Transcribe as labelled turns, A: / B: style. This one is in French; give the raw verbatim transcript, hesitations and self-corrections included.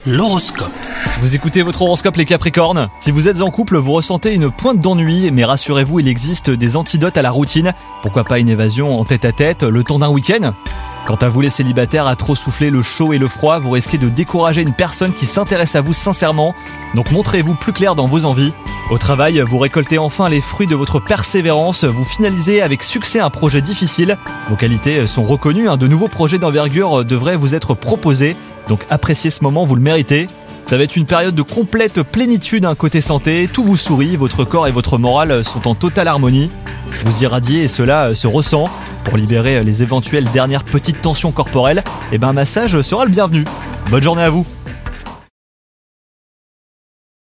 A: L'horoscope.
B: Vous écoutez votre horoscope les Capricornes. Si vous êtes en couple, vous ressentez une pointe d'ennui, mais rassurez-vous, il existe des antidotes à la routine. Pourquoi pas une évasion en tête-à-tête, le temps d'un week-end ? Quant à vous les célibataires, à trop souffler le chaud et le froid, vous risquez de décourager une personne qui s'intéresse à vous sincèrement. Donc montrez-vous plus clair dans vos envies. Au travail, vous récoltez enfin les fruits de votre persévérance, vous finalisez avec succès un projet difficile. Vos qualités sont reconnues, de nouveaux projets d'envergure devraient vous être proposés. Donc appréciez ce moment, vous le méritez. Ça va être une période de complète plénitude, côté santé, tout vous sourit, votre corps et votre morale sont en totale harmonie. Vous irradiez et cela se ressent. Pour libérer les éventuelles dernières petites tensions corporelles, et ben un massage sera le bienvenu. Bonne journée à vous.